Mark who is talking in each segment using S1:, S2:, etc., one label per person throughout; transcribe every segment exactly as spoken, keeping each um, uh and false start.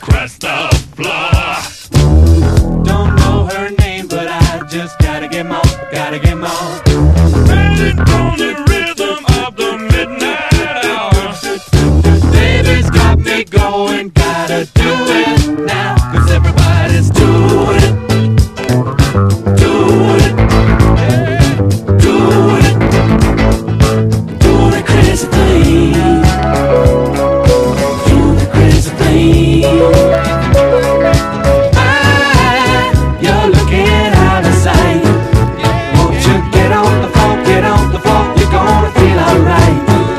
S1: across the floor.
S2: Don't know her name, but I just gotta get more, gotta get more.
S1: Bending on the rhythm of the midnight hour.
S2: Baby's got me going, gotta do it now, 'cause everybody's doing it, doing it, doing it, doing the crazy thing, doing the crazy thing. Ah, you're looking out of sight. Won't you get on the floor, get on the floor, you're gonna feel alright.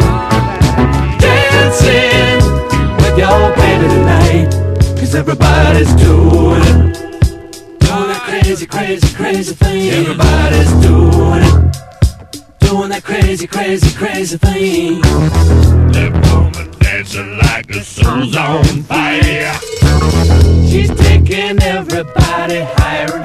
S2: Dancing with your baby tonight, 'cause everybody's doing it, doing that crazy, crazy, crazy thing. Everybody's doing it, doing that crazy, crazy, crazy thing.
S1: That woman dancing like the soul's on fire.
S2: She's taking everybody higher and